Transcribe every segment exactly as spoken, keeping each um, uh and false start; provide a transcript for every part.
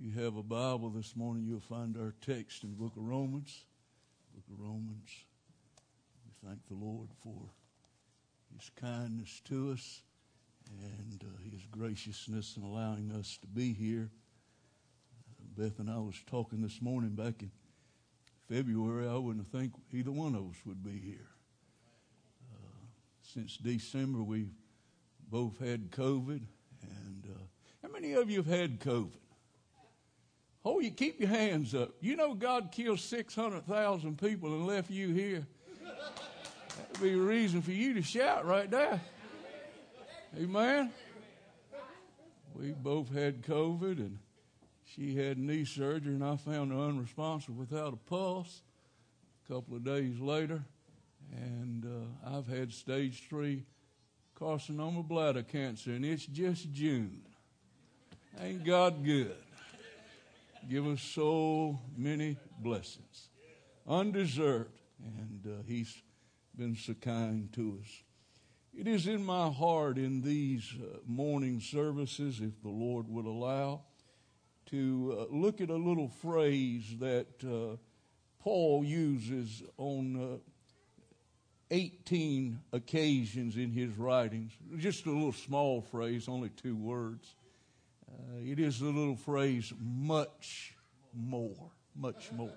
If you have a Bible this morning, you'll find our text in the book of Romans. Book of Romans. We thank the Lord for His kindness to us and uh, His graciousness in allowing us to be here. Uh, Beth and I was talking this morning back in February. I wouldn't think either one of us would be here. Uh, since December, we've both had COVID. And uh, how many of you have had COVID? Oh, you keep your hands up. You know God killed six hundred thousand people and left you here. That would be a reason for you to shout right there. Amen. We both had COVID, and she had knee surgery, and I found her unresponsive without a pulse a couple of days later. And uh, I've had stage three carcinoma bladder cancer, and it's just June. Ain't God good? Give us so many blessings, undeserved, and uh, He's been so kind to us. It is in my heart in these uh, morning services, if the Lord would allow, to uh, look at a little phrase that uh, Paul uses on uh, eighteen occasions in his writings. Just a little small phrase, only two words. Uh, it is the little phrase, much more, much more.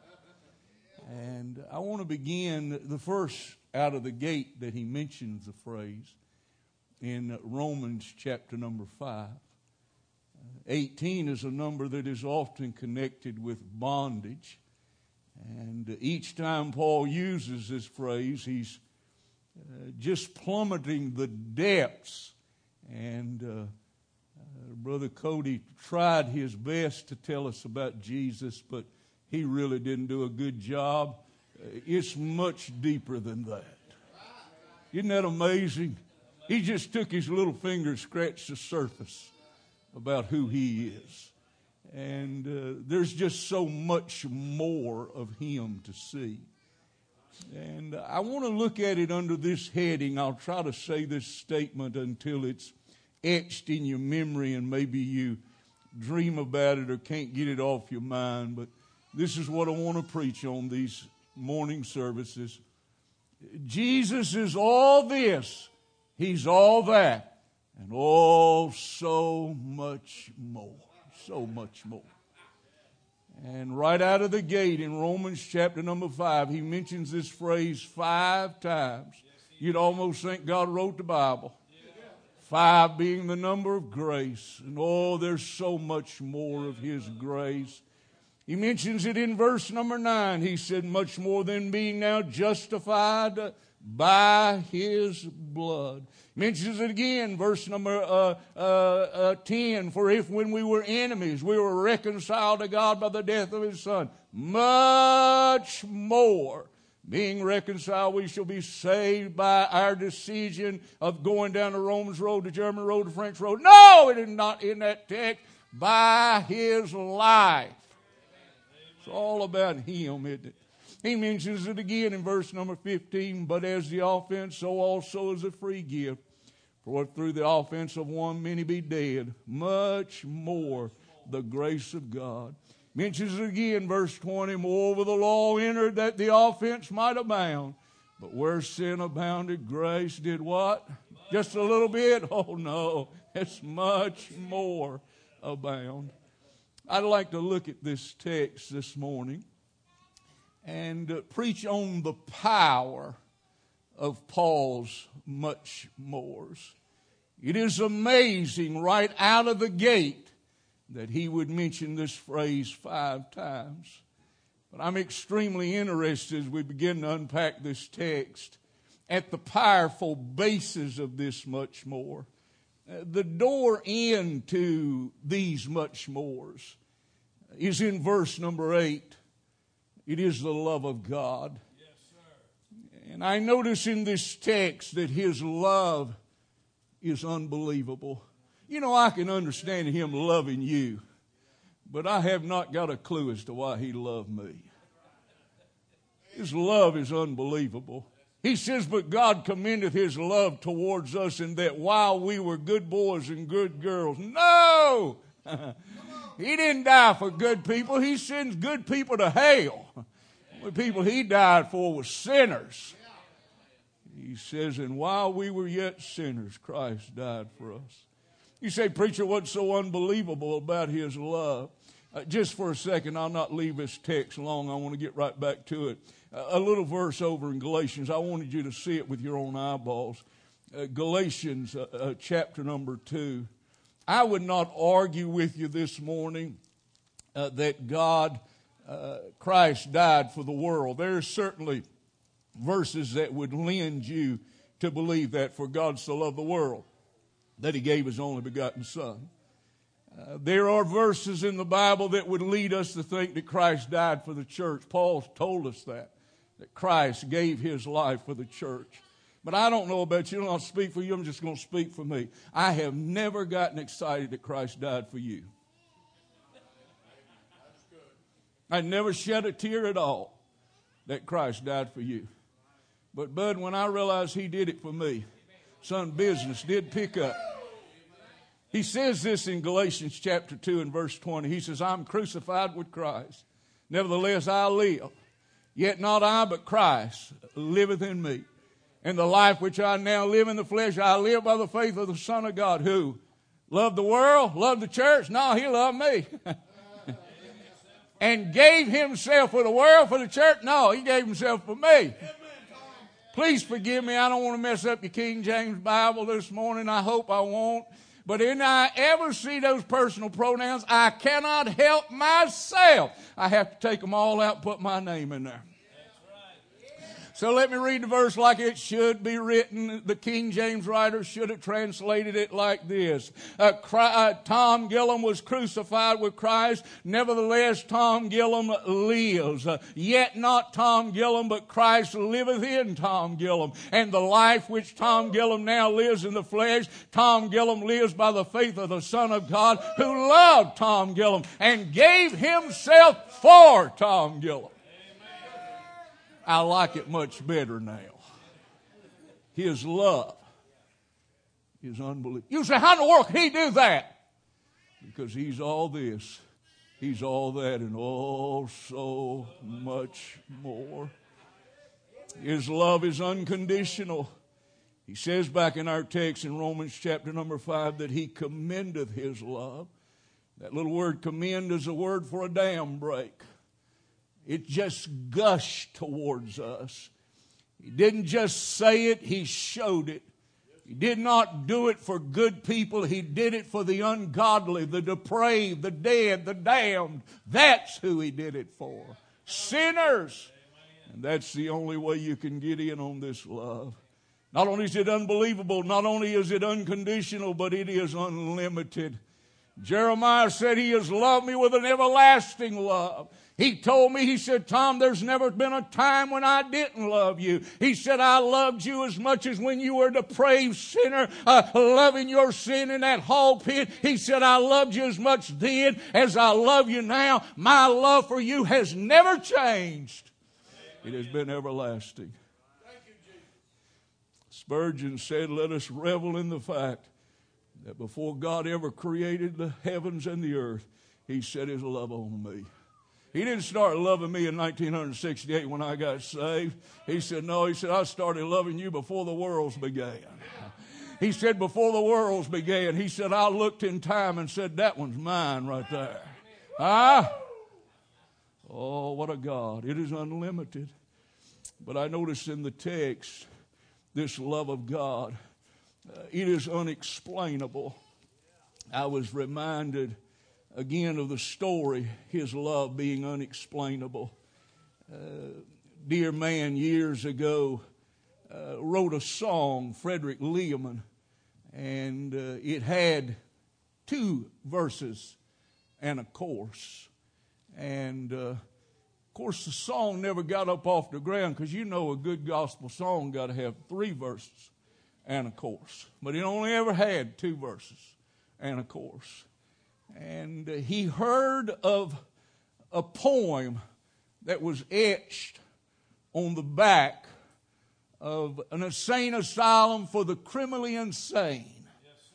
And I want to begin the first out of the gate that he mentions the phrase in Romans chapter number five. Uh, eighteen is a number that is often connected with bondage. And each time Paul uses this phrase, he's uh, just plummeting the depths. And uh, Uh, Brother Cody tried his best to tell us about Jesus, but he really didn't do a good job. Uh, it's much deeper than that. Isn't that amazing? He just took his little finger and scratched the surface about who he is. And uh, there's just so much more of him to see. And I want to look at it under this heading. I'll try to say this statement until it's etched in your memory and maybe you dream about it or can't get it off your mind. But this is what I want to preach on these morning services. Jesus is all this, He's all that, and oh, so much more, so much more. And right out of the gate in Romans chapter number five, he mentions this phrase five times. You'd almost think God wrote the Bible. Five being the number of grace. And oh, there's so much more of His grace. He mentions it in verse number nine. He said, much more than being now justified by His blood. Mentions it again, verse number uh, uh, uh, ten. For if when we were enemies, we were reconciled to God by the death of His Son, much more, being reconciled, we shall be saved by our decision of going down the Romans road, the German road, the French road. No, it is not in that text. By His life. It's all about Him, isn't it? He mentions it again in verse number fifteen. But as the offense, so also is a free gift. For if through the offense of one many be dead, much more the grace of God. Mentions it again, verse twenty, moreover the law entered that the offense might abound. But where sin abounded, grace did what? Just a little bit? Oh no, it's much more abound. I'd like to look at this text this morning and uh, preach on the power of Paul's much mores. It is amazing right out of the gate that he would mention this phrase five times. But I'm extremely interested as we begin to unpack this text at the powerful basis of this much more. Uh, the door into these much mores is in verse number eight. It is the love of God. Yes, sir. And I notice in this text that His love is unbelievable. You know, I can understand Him loving you, but I have not got a clue as to why He loved me. His love is unbelievable. He says, but God commendeth His love towards us in that while we were good boys and good girls. No! He didn't die for good people. He sends good people to hell. The people he died for was sinners. He says, and while we were yet sinners, Christ died for us. You say, preacher, what's so unbelievable about his love? Uh, just for a second, I'll not leave this text long. I want to get right back to it. Uh, a little verse over in Galatians. I wanted you to see it with your own eyeballs. Uh, Galatians uh, uh, chapter number two. I would not argue with you this morning uh, that God, uh, Christ died for the world. There are certainly verses that would lend you to believe that, for God so loved the world that he gave his only begotten Son. Uh, there are verses in the Bible that would lead us to think that Christ died for the church. Paul told us that, that Christ gave his life for the church. But I don't know about you. I'll speak for you. I'm just going to speak for me. I have never gotten excited that Christ died for you. I never shed a tear at all that Christ died for you. But, Bud, when I realized he did it for me, son, business did pick up. He says this in Galatians chapter two and verse twenty. He says, I'm crucified with Christ. Nevertheless, I live. Yet not I, but Christ liveth in me. And the life which I now live in the flesh, I live by the faith of the Son of God, who loved the world, loved the church. No, he loved me. And gave himself for the world, for the church. No, he gave himself for me. Please forgive me. I don't want to mess up your King James Bible this morning. I hope I won't. But when I ever see those personal pronouns, I cannot help myself. I have to take them all out and put my name in there. So let me read the verse like it should be written. The King James writer should have translated it like this. Uh, uh, Tom Gillum was crucified with Christ. Nevertheless, Tom Gillum lives. Uh, yet not Tom Gillum, but Christ liveth in Tom Gillum. And the life which Tom Gillum now lives in the flesh, Tom Gillum lives by the faith of the Son of God, who loved Tom Gillum and gave himself for Tom Gillum. I like it much better now. His love is unbelievable. You say, how in the world can he do that? Because he's all this, he's all that, and oh, so much more. His love is unconditional. He says back in our text in Romans chapter number five that he commendeth his love. That little word commend is a word for a dam break. It just gushed towards us. He didn't just say it, he showed it. He did not do it for good people. He did it for the ungodly, the depraved, the dead, the damned. That's who he did it for. Sinners. And that's the only way you can get in on this love. Not only is it unbelievable, not only is it unconditional, but it is unlimited. Jeremiah said he has loved me with an everlasting love. He told me, he said, Tom, there's never been a time when I didn't love you. He said, I loved you as much as when you were a depraved sinner, uh, loving your sin in that hog pit. He said, I loved you as much then as I love you now. My love for you has never changed. It has been everlasting. Spurgeon said, let us revel in the fact that before God ever created the heavens and the earth, he set his love on me. He didn't start loving me in nineteen sixty-eight when I got saved. He said, no, he said, I started loving you before the worlds began. He said, before the worlds began, he said, I looked in time and said, that one's mine right there. Ah, oh, what a God. It is unlimited. But I noticed in the text, this love of God, uh, it is unexplainable. I was reminded again of the story, his love being unexplainable. Uh, dear man years ago uh, wrote a song, Frederick Lehman, and uh, it had two verses and a chorus. And uh, of course the song never got up off the ground, because you know a good gospel song got to have three verses and a chorus. But it only ever had two verses and a chorus. And he heard of a poem that was etched on the back of an insane asylum for the criminally insane.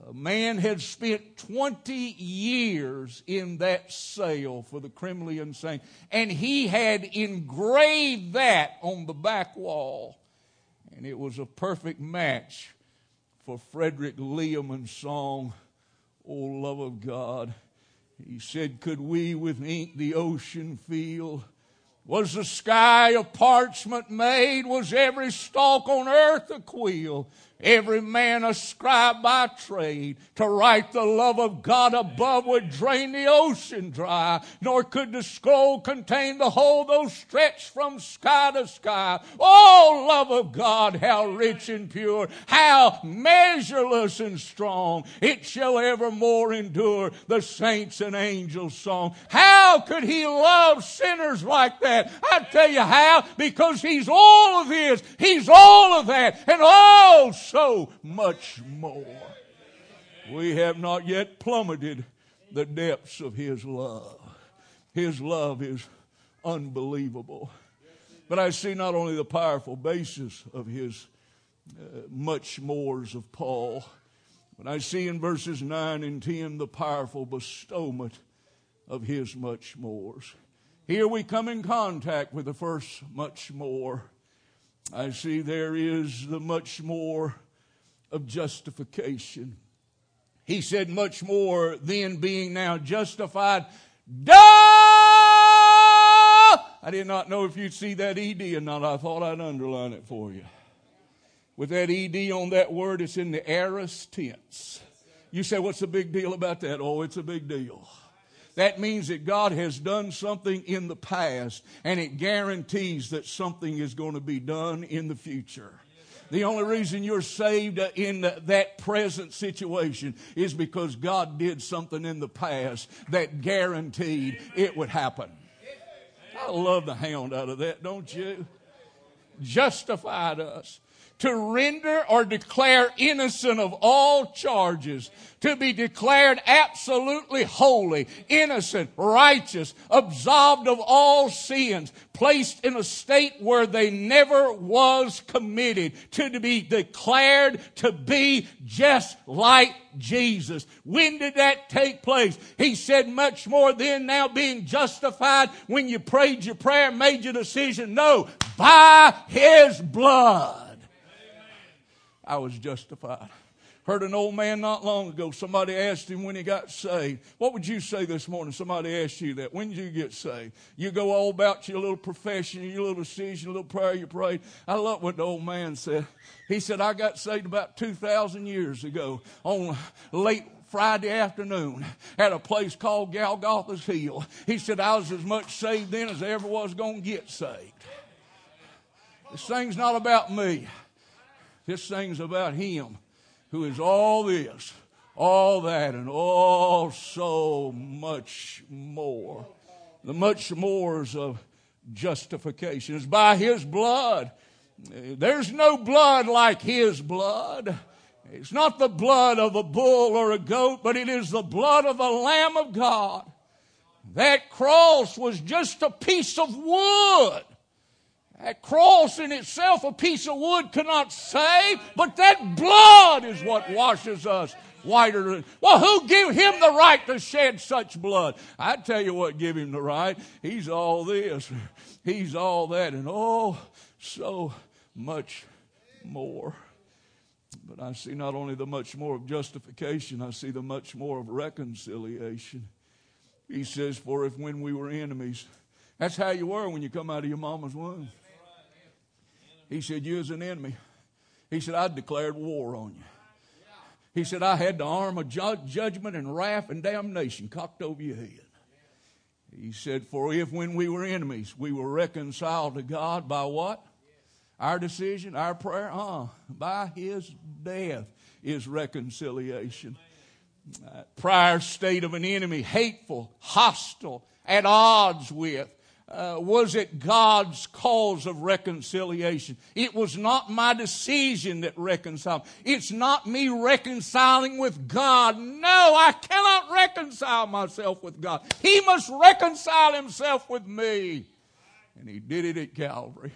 A man had spent twenty years in that cell for the criminally insane, and he had engraved that on the back wall. And it was a perfect match for Frederick Lehman's song, "O Love of God." He said, "Could we with ink the ocean fill? Was the sky of parchment made? Was every stalk on earth a quill? Every man a scribe by trade, to write the love of God above would drain the ocean dry. Nor could the scroll contain the whole, though stretched from sky to sky. Oh, love of God, how rich and pure, how measureless and strong, it shall evermore endure, the saints and angels' song." How could he love sinners like that? I tell you how, because he's all of this, he's all of that, and oh, so much more. We have not yet plummeted the depths of his love. His love is unbelievable. But I see not only the powerful basis of his uh, much mores of Paul, but I see in verses nine and ten the powerful bestowment of his much mores. Here we come in contact with the first much more. I see there is the much more of justification. He said, "Much more than being now justified." Duh! I did not know if you'd see that E D or not. I thought I'd underline it for you. With that E D on that word, it's in the aorist tense. You say, what's the big deal about that? Oh, it's a big deal. That means that God has done something in the past, and it guarantees that something is going to be done in the future. The only reason you're saved in that present situation is because God did something in the past that guaranteed it would happen. I love the hound out of that, don't you? Justified us. To render or declare innocent of all charges, to be declared absolutely holy, innocent, righteous, absolved of all sins, placed in a state where they never was committed, to be declared to be just like Jesus. When did that take place? He said, much more than now being justified when you prayed your prayer, made your decision. No, by His blood. I was justified. Heard an old man not long ago, somebody asked him when he got saved. What would you say this morning? Somebody asked you that. When did you get saved? You go all about your little profession, your little decision, your little prayer you prayed. I love what the old man said. He said, I got saved about two thousand years ago on late Friday afternoon at a place called Golgotha's Hill. He said, I was as much saved then as I ever was going to get saved. This thing's not about me. This thing's about Him who is all this, all that, and all so much more. The much mores of justification is by His blood. There's no blood like His blood. It's not the blood of a bull or a goat, but it is the blood of the Lamb of God. That cross was just a piece of wood. That cross in itself, a piece of wood, cannot save, but that blood is what washes us whiter than... Well, who gave Him the right to shed such blood? I tell you what gave Him the right. He's all this. He's all that, and oh, so much more. But I see not only the much more of justification, I see the much more of reconciliation. He says, for if when we were enemies... That's how you were when you come out of your mama's womb. He said, you as an enemy. He said, I declared war on you. He said, I had the arm of ju- judgment and wrath and damnation cocked over your head. He said, for if when we were enemies, we were reconciled to God by what? Our decision, our prayer? Uh, by His death is reconciliation. Uh, prior state of an enemy, hateful, hostile, at odds with. Uh, was it God's cause of reconciliation? It was not my decision that reconciled. It's not me reconciling with God. No, I cannot reconcile myself with God. He must reconcile Himself with me. And He did it at Calvary.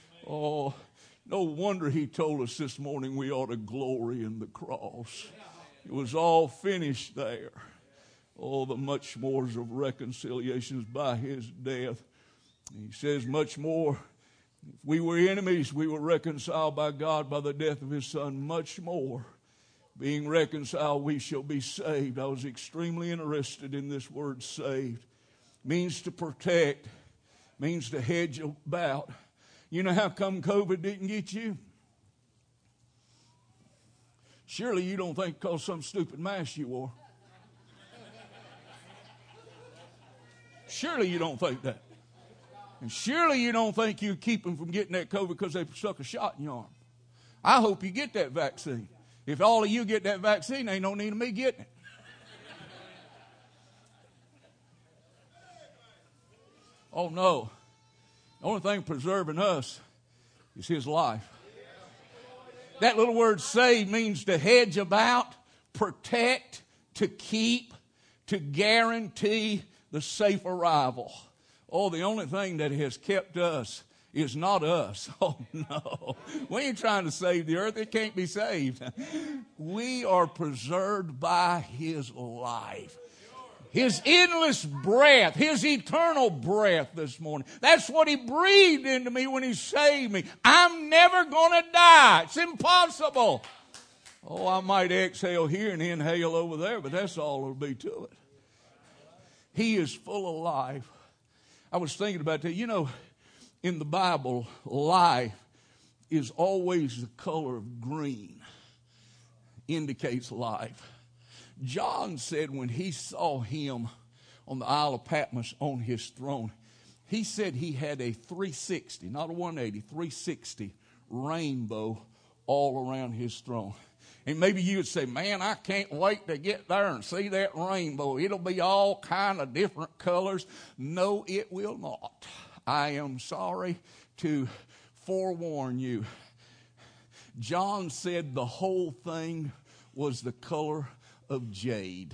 Oh, no wonder He told us this morning we ought to glory in the cross. It was all finished there. Oh, the much mores of reconciliations by his death. He says much more. If we were enemies, we were reconciled by God by the death of his son. Much more, being reconciled, we shall be saved. I was extremely interested in this word saved. Means to protect. Means to hedge about. You know how come COVID didn't get you? Surely you don't think because some stupid mask you wore. Surely you don't think that. And surely you don't think you keep them from getting that COVID because they stuck a shot in your arm. I hope you get that vaccine. If all of you get that vaccine, ain't no need of me getting it. Oh no. The only thing preserving us is his life. That little word save means to hedge about, protect, to keep, to guarantee the safe arrival. Oh, the only thing that has kept us is not us. Oh, no. We ain't trying to save the earth. It can't be saved. We are preserved by his life. His endless breath, his eternal breath this morning. That's what he breathed into me when he saved me. I'm never going to die. It's impossible. Oh, I might exhale here and inhale over there, but that's all there'll be to it. He is full of life. I was thinking about that. You know, in the Bible, life is always the color of green. Indicates life. John said when he saw him on the Isle of Patmos on his throne, he said he had a three sixty, not a one eighty, three sixty rainbow all around his throne. And maybe you would say, man, I can't wait to get there and see that rainbow. It'll be all kind of different colors. No, it will not. I am sorry to forewarn you. John said the whole thing was the color of jade.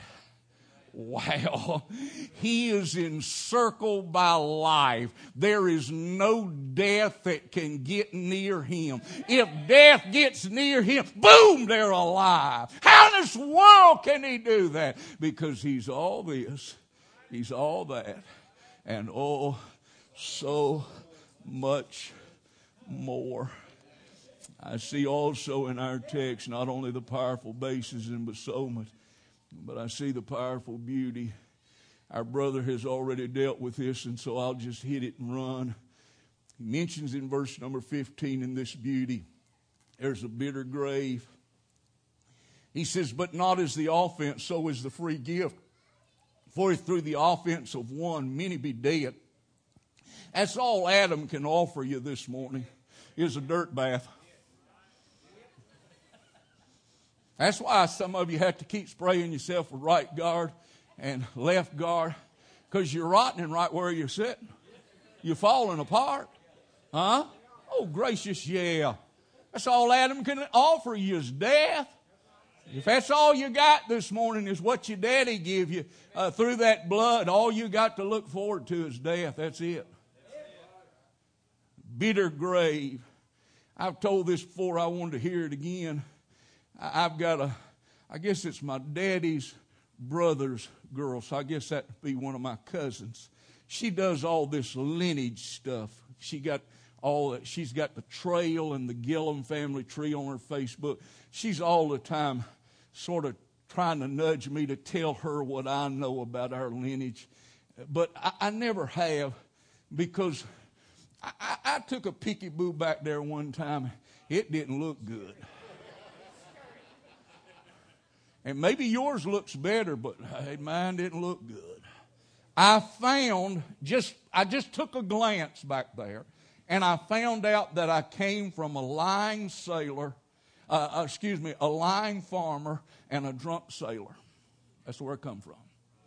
Wow. He is encircled by life. There is no death that can get near him. If death gets near him, boom, they're alive. How in this world can he do that? Because he's all this, he's all that, and oh, so much more. I see also in our text not only the powerful basis and bestowment, but I see the powerful beauty. Our brother has already dealt with this, and so I'll just hit it and run. He mentions in verse number fifteen in this beauty, there's a bitter grave. He says, but not as the offense, so is the free gift. For if through the offense of one many be dead. That's all Adam can offer you this morning is a dirt bath. That's why some of you have to keep spraying yourself with right guard and left guard, because you're rotting right where you're sitting. You're falling apart. Huh? Oh, gracious, yeah. That's all Adam can offer you is death. If that's all you got this morning is what your daddy give you uh, through that blood, all you got to look forward to is death. That's it. Bitter grave. I've told this before. I wanted to hear it again. I've got a, I guess it's my daddy's brother's girl, so I guess that would be one of my cousins. She does all this lineage stuff. She got all that. She's got the trail and the Gillum family tree on her Facebook. She's all the time sort of trying to nudge me to tell her what I know about our lineage. But I, I never have, because I, I, I took a peekaboo back there one time. It didn't look good. And maybe yours looks better, but hey, mine didn't look good. I found, just I just took a glance back there, and I found out that I came from a lying sailor, uh, excuse me, a lying farmer and a drunk sailor. That's where I come from.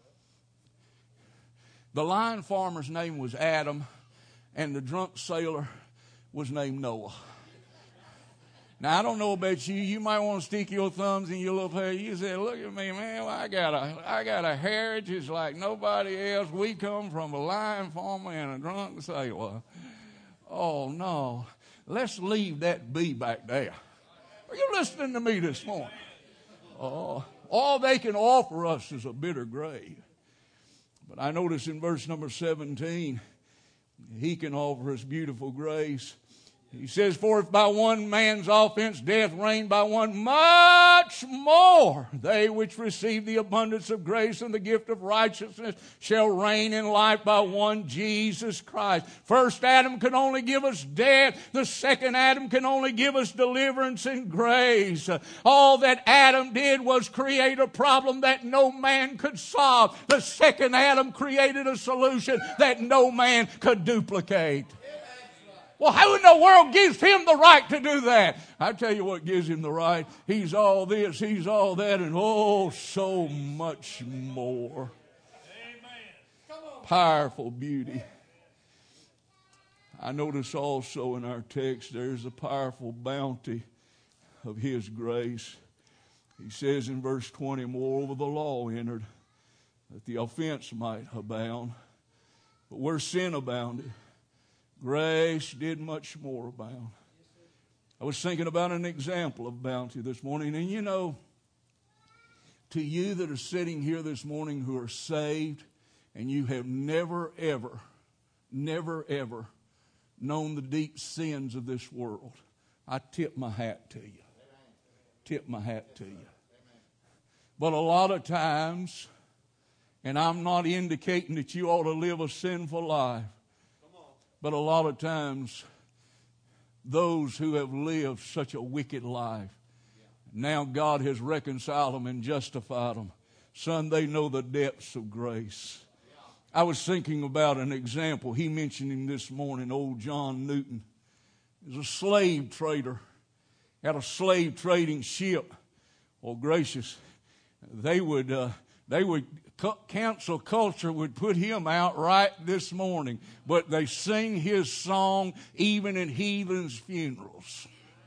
The lying farmer's name was Adam, and the drunk sailor was named Noah. Now, I don't know about you. You might want to stick your thumbs in your little hair. You say, look at me, man. Well, I got a, I got a heritage like nobody else. We come from a lying farmer and a drunk sailor. Oh, no. Let's leave that be back there. Are you listening to me this morning? Oh, All they can offer us is a bitter grave. But I notice in verse number seventeen, he can offer us beautiful grace. He says, for if by one man's offense death reigned by one, much more they which receive the abundance of grace and the gift of righteousness shall reign in life by one Jesus Christ. First Adam can only give us death. The second Adam can only give us deliverance and grace. All that Adam did was create a problem that no man could solve. The second Adam created a solution that no man could duplicate. Well, who in the world gives him the right to do that? I tell you what gives him the right. He's all this, he's all that, and oh, so much more. Amen. Powerful beauty. I notice also in our text there's a powerful bounty of his grace. He says in verse twenty, moreover the law entered, that the offense might abound. But where sin abounded, grace did much more abound. I was thinking about an example of bounty this morning. And you know, to you that are sitting here this morning who are saved and you have never, ever, never, ever known the deep sins of this world, I tip my hat to you. Tip my hat to you. But a lot of times, and I'm not indicating that you ought to live a sinful life, but a lot of times, those who have lived such a wicked life, now God has reconciled them and justified them. Son, they know the depths of grace. I was thinking about an example. He mentioned him this morning, old John Newton. He was a slave trader, had a slave trading ship. Oh, gracious. They would... Uh, They would, cancel culture would put him out right this morning. But they sing his song even in heathens' funerals.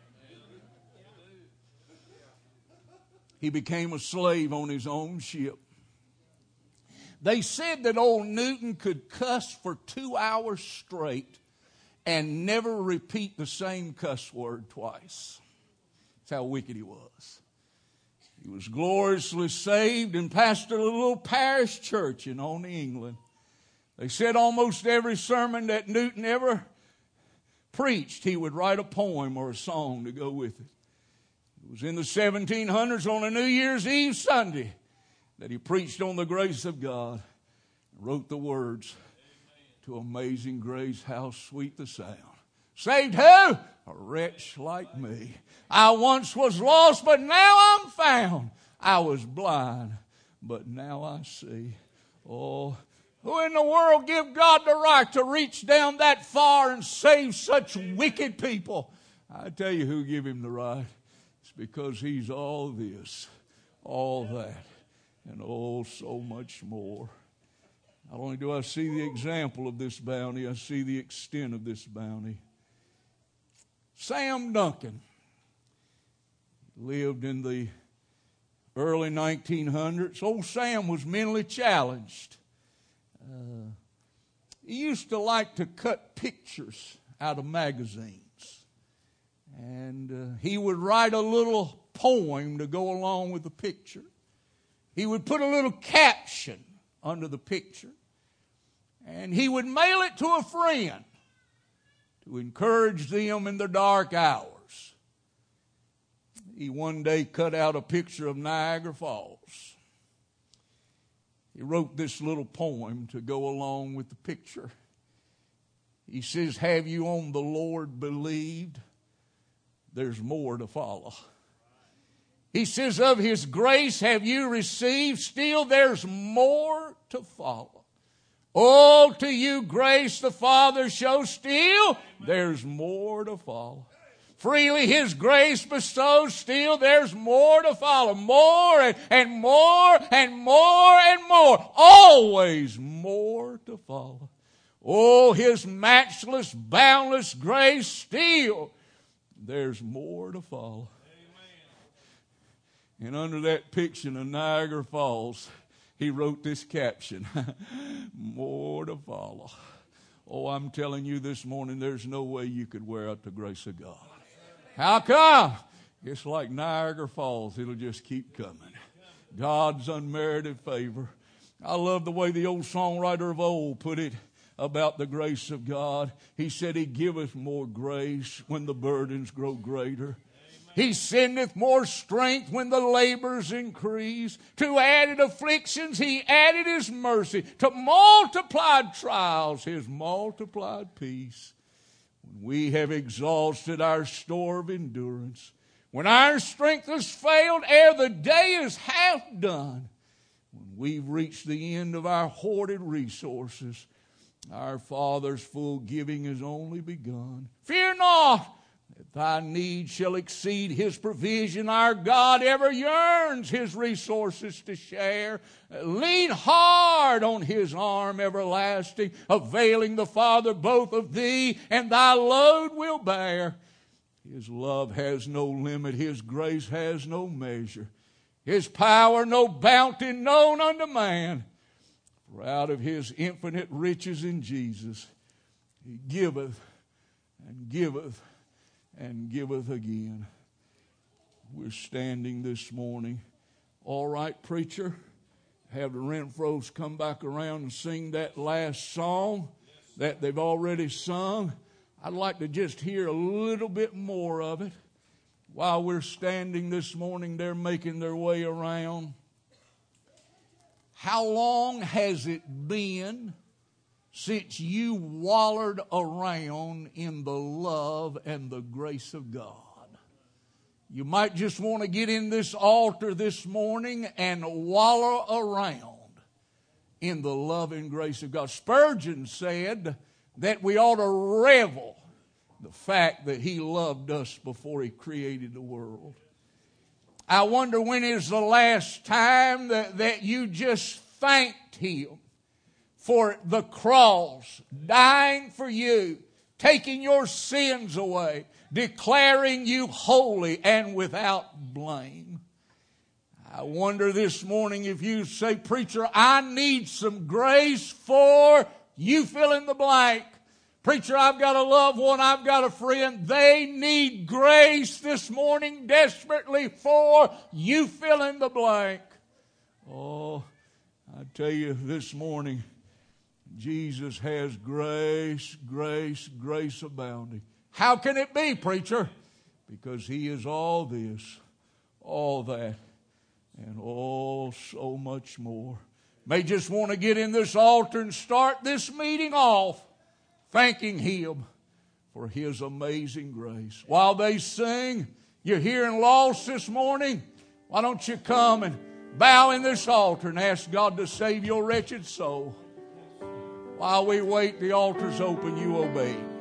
He became a slave on his own ship. They said that old Newton could cuss for two hours straight and never repeat the same cuss word twice. That's how wicked he was. He was gloriously saved and pastored a little parish church in Olney, England. They said almost every sermon that Newton ever preached, he would write a poem or a song to go with it. It was in the seventeen hundreds on a New Year's Eve Sunday that he preached on the grace of God and wrote the words, to amazing grace, how sweet the sound. Saved who? A wretch like me. I once was lost, but now I'm found. I was blind, but now I see. Oh, who in the world give God the right to reach down that far and save such wicked people? I tell you who give him the right. It's because he's all this, all that, and oh, so much more. Not only do I see the example of this bounty, I see the extent of this bounty. Sam Duncan lived in the early nineteen hundreds. Old Sam was mentally challenged. Uh, he used to like to cut pictures out of magazines. And uh, he would write a little poem to go along with the picture. He would put a little caption under the picture. And he would mail it to a friend to encourage them in their dark hours. He one day cut out a picture of Niagara Falls. He wrote this little poem to go along with the picture. He says, have you on the Lord believed? There's more to follow. He says, of His grace have you received? Still there's more to follow. Oh, to you grace the Father shows, still there's more to follow. Freely His grace bestows, still there's more to follow. More and, and more and more and more. Always more to follow. Oh, His matchless, boundless grace, still there's more to follow. Amen. And under that picture of Niagara Falls, he wrote this caption, more to follow. Oh, I'm telling you this morning, there's no way you could wear out the grace of God. How come? It's like Niagara Falls. It'll just keep coming. God's unmerited favor. I love the way the old songwriter of old put it about the grace of God. He said, He giveth more grace when the burdens grow greater. He sendeth more strength when the labors increase. To added afflictions He added His mercy. To multiplied trials His multiplied peace. When we have exhausted our store of endurance, when our strength has failed ere the day is half done, when we've reached the end of our hoarded resources, our Father's full giving has only begun. Fear not, that thy need shall exceed His provision. Our God ever yearns His resources to share. Lean hard on His arm everlasting, availing the Father both of thee, and thy load will bear. His love has no limit. His grace has no measure. His power no bounty known unto man. For out of His infinite riches in Jesus, He giveth and giveth and giveth again. We're standing this morning. All right, preacher, have the Renfros come back around and sing that last song that they've already sung. I'd like to just hear a little bit more of it. While we're standing this morning, they're making their way around. How long has it been since you wallered around in the love and the grace of God? You might just want to get in this altar this morning and wallow around in the love and grace of God. Spurgeon said that we ought to revel the fact that He loved us before He created the world. I wonder when is the last time that, that you just thanked Him for the cross, dying for you, taking your sins away, declaring you holy and without blame. I wonder this morning if you say, preacher, I need some grace for you fill in the blank. Preacher, I've got a loved one, I've got a friend. They need grace this morning desperately for you fill in the blank. Oh, I tell you this morning, Jesus has grace, grace, grace abounding. How can it be, preacher? Because He is all this, all that, and oh, so much more. May just want to get in this altar and start this meeting off thanking Him for His amazing grace. While they sing, you're hearing lost this morning, why don't you come and bow in this altar and ask God to save your wretched soul? While we wait, the altar's open, you obey.